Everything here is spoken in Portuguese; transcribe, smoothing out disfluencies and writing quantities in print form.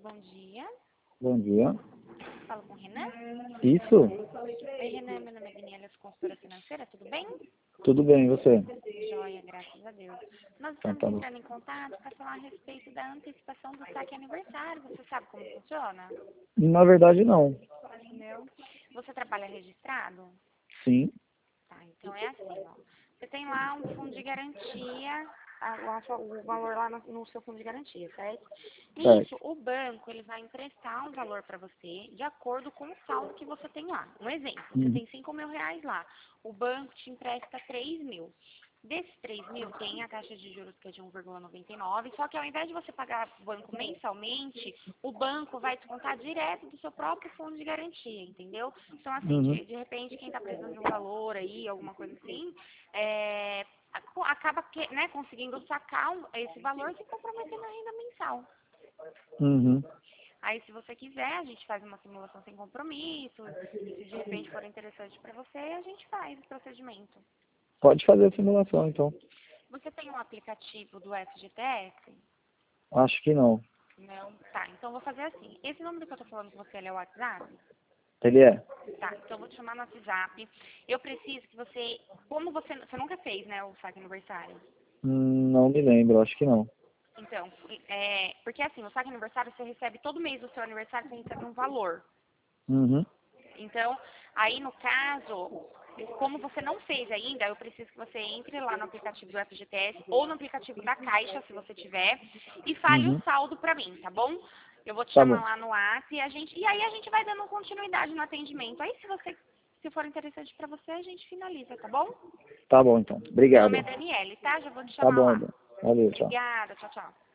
Bom dia. Bom dia. Falo com o Renan. Isso? Oi, Renan. Meu nome é Daniela, sou consultora financeira. Tudo bem? Tudo bem, e você? Joia, graças a Deus. Nós Então estamos tá bom. entrando em contato para falar a respeito da antecipação do saque aniversário. Você sabe como funciona? Na verdade, não. Não. Você trabalha registrado? Sim. Tá, então é assim, ó. Você tem lá um fundo de garantia, o valor lá no seu fundo de garantia, certo? Nisso, Certo. o banco ele vai emprestar um valor para você de acordo com o saldo que você tem lá. Um exemplo, você Uhum. tem R$ 5.000 lá, o banco te empresta 3.000. Desses 3.000 tem a taxa de juros que é de 1,99, só que ao invés de você pagar o banco mensalmente, o banco vai descontar direto do seu próprio fundo de garantia, entendeu? Então, assim, Uhum. de repente, quem está precisando de um valor aí, alguma coisa assim, acaba né, conseguindo sacar esse valor e se comprometer na renda mensal. Uhum. Aí, se você quiser, a gente faz uma simulação sem compromisso, e se de repente for interessante para você, a gente faz o procedimento. Pode fazer a simulação, então. Você tem um aplicativo do FGTS? Acho que não. Não? Tá, então vou fazer assim. Esse número que eu tô falando com você, ele é o WhatsApp? Ele é? Tá, então eu vou te chamar no WhatsApp. Eu preciso que você, como você nunca fez, né, o saque aniversário? Não me lembro, acho que não. Então, porque assim, o saque aniversário você recebe todo mês do seu aniversário, você recebe um valor. Uhum. Então, aí no caso, como você não fez ainda, eu preciso que você entre lá no aplicativo do FGTS ou no aplicativo da Caixa, se você tiver, e fale o Uhum. saldo pra mim, tá bom? Eu vou te Tá chamar bom. lá no WhatsApp e aí a gente vai dando continuidade no atendimento. Aí se for interessante pra você, a gente finaliza, tá bom? Tá bom, então. Meu nome Obrigado. é Daniele, tá? Já vou te Tá chamar bom, lá. Edu. Valeu, tchau. Obrigada, tchau, tchau.